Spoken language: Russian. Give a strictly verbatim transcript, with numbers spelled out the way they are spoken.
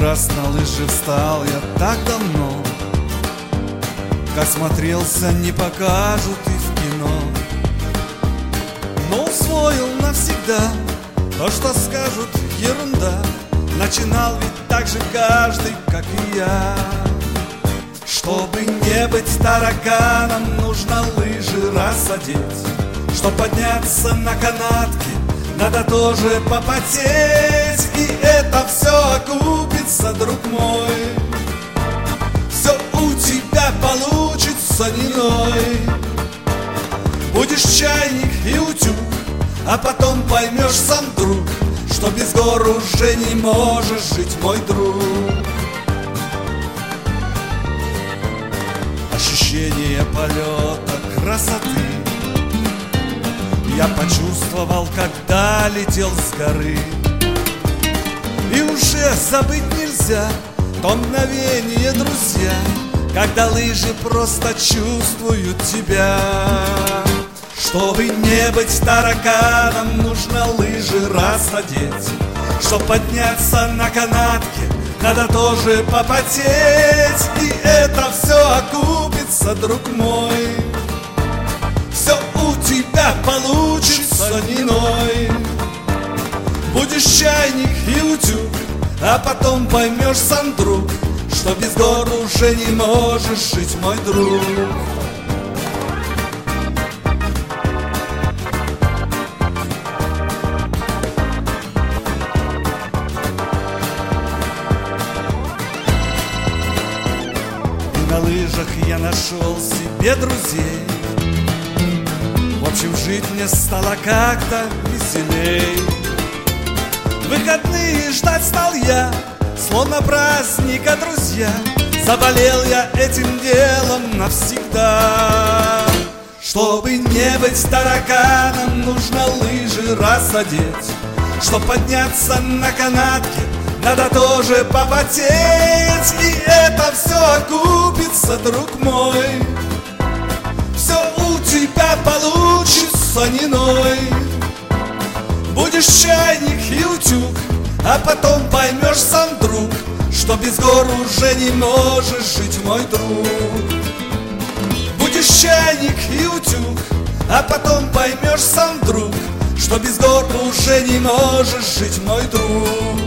раз на лыжи встал я так давно, как смотрелся, не покажут и в кино. Но усвоил навсегда то, что скажут, ерунда. Начинал ведь так же каждый, как и я. Чтобы не быть тараканом, нужно лыжи рассадить. Чтоб подняться на канатке, надо тоже попотеть. И это все окупится, друг мой. Все у тебя получится, не ной. Будешь чайник и утюг, а потом поймешь сам, друг, что без гор уже не можешь жить, мой друг. Ощущение полета, красоты я почувствовал, когда летел с горы. И уже забыть нельзя то мгновение, друзья, когда лыжи просто чувствуют тебя. Чтобы не быть тараканом, нужно лыжи рассадить. Чтоб подняться на канатке, надо тоже попотеть. И это все окупится, друг мой. Все у тебя получится, не ной. Будешь чайник и утюг, а потом поймешь сам, друг, что без гор уже не можешь жить, мой друг. На лыжах я нашел себе друзей. В общем, жить мне стало как-то веселей. Выходные ждать стал я, словно праздника, друзья. Заболел я этим делом навсегда. Чтобы не быть тараканом, нужно лыжи рассадить. Чтоб подняться на канатке, надо тоже попотеть. И это все окупится, друг мой. Все у тебя получится, не ной. Будешь чайник и утюг, а потом поймешь сам, друг, что без гор уже не можешь жить, мой друг. Будешь чайник и утюг, а потом поймешь сам, друг, что без гор уже не можешь жить, мой друг.